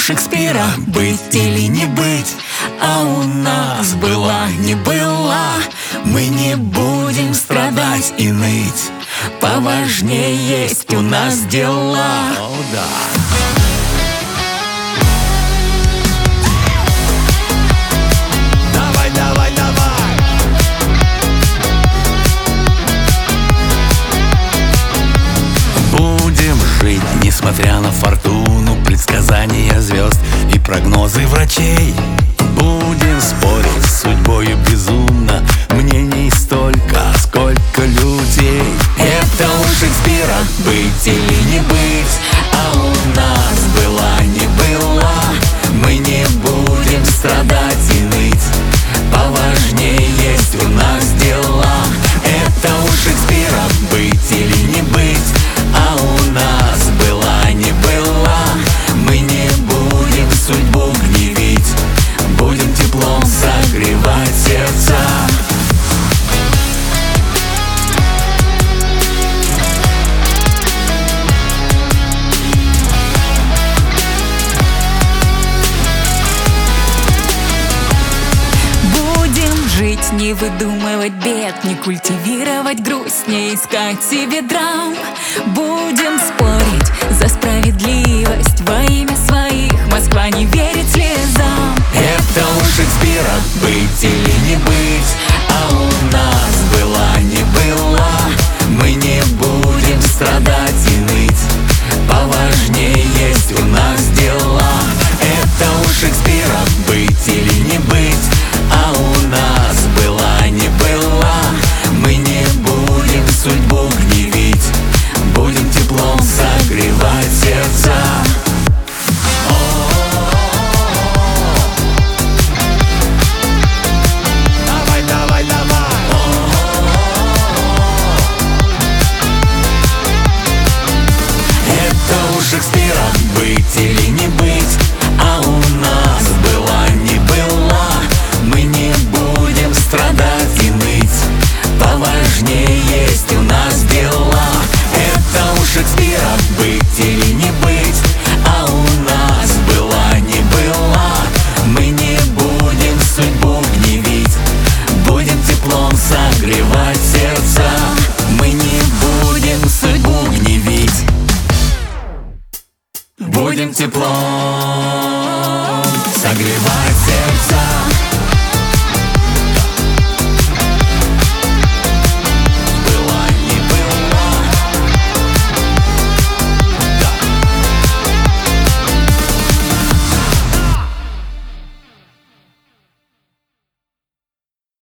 Шекспира быть или не быть, а у нас была не была. Мы не будем страдать и ныть, поважнее есть у нас дела. Давай, давай, давай. Будем жить, несмотря на фортуну, предсказания звезд и прогнозы врачей. Будем спорить с судьбою безумно, мнений столько, сколько людей. Это у Шекспира быть или не быть, а у нас была не была. Мы не будем страдать и ныть, поважнее есть у нас дела. Это у Шекспира быть или не быть, а у нас была не была. Мы не будем судьбу гневить, будем теплом согревать сердца. Будем жить, не выдумывать бед, не культивировать грусть, не искать себе драм. Будем спорить за справедливость во имя своих. Москва не верит слезам. Это у Шекспира быть или не быть, а у нас была не была. Мы не будем страдать и ныть, поважнее есть у нас дела. Это у Шекспира быть или не быть, а у нас была не была. Мы не будем судьбу гневить, будем теплом согревать сердца. Давай, давай, давай. Это у Шекспира быть или не быть, а у нас была не была. Мы не будем страдать и ныть, поважнее есть у нас дела. Это у Шекспира быть или не быть, а у нас была не была. Мы не будем судьбу гневить, будем теплом согревать сердца. Мы не будем судьбу гневить, будем теплом согревать сердца.